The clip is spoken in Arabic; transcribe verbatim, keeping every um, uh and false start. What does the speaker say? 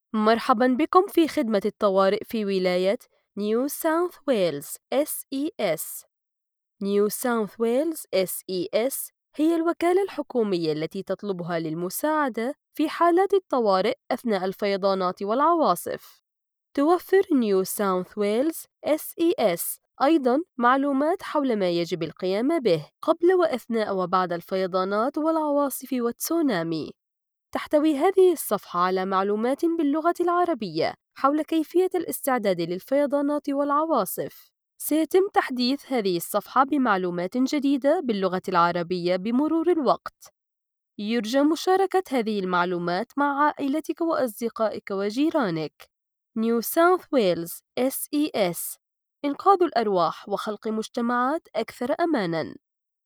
مرحبا بكم في خدمة الطوارئ في ولاية نيو ساوث ويلز إس إي إس. نيو ساوث ويلز إس إي إس هي الوكالة الحكومية التي تطلبها للمساعدة في حالات الطوارئ أثناء الفيضانات والعواصف. توفر نيو ساوث ويلز إس إي إس أيضاً معلومات حول ما يجب القيام به قبل وأثناء وبعد الفيضانات والعواصف والتسونامي. تحتوي هذه الصفحة على معلومات باللغة العربية حول كيفية الاستعداد للفيضانات والعواصف. سيتم تحديث هذه الصفحة بمعلومات جديدة باللغة العربية بمرور الوقت. يرجى مشاركة هذه المعلومات مع عائلتك وأصدقائك وجيرانك. نيو ساوث ويلز إس إي إس، إنقاذ الأرواح وخلق مجتمعات أكثر أماناً.